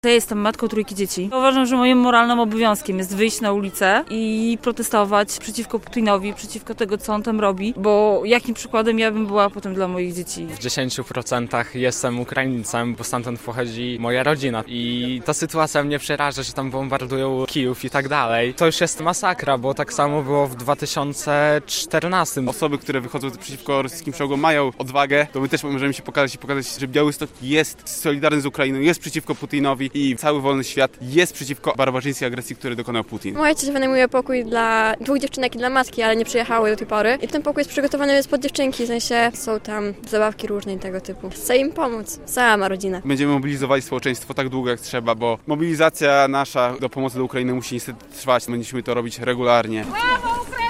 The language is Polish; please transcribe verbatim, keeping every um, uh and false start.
Ja jestem matką trójki dzieci. Uważam, że moim moralnym obowiązkiem jest wyjść na ulicę i protestować przeciwko Putinowi, przeciwko tego, co on tam robi, bo jakim przykładem ja bym była potem dla moich dzieci. W dziesięciu procentach jestem Ukraińcem, bo stamtąd pochodzi moja rodzina i ta sytuacja mnie przeraża, że tam bombardują Kijów i tak dalej. To już jest masakra, bo tak samo było w dwa tysiące czternastym. Osoby, które wychodzą przeciwko rosyjskim czołgom, mają odwagę, to my też możemy się pokazać i pokazać, że Białystok jest solidarny z Ukrainą, jest przeciwko Putinowi i cały wolny świat jest przeciwko barbarzyńskiej agresji, której dokonał Putin. Moja ciocia wynajmuje pokój dla dwóch dziewczynek i dla matki, ale nie przyjechały do tej pory. I ten pokój jest przygotowany jest pod dziewczynki, w sensie są tam zabawki różne i tego typu. Chcę im pomóc. Cała ma rodzina. Będziemy mobilizowali społeczeństwo tak długo, jak trzeba, bo mobilizacja nasza do pomocy dla Ukrainy musi niestety trwać. Będziemy to robić regularnie. Brawo,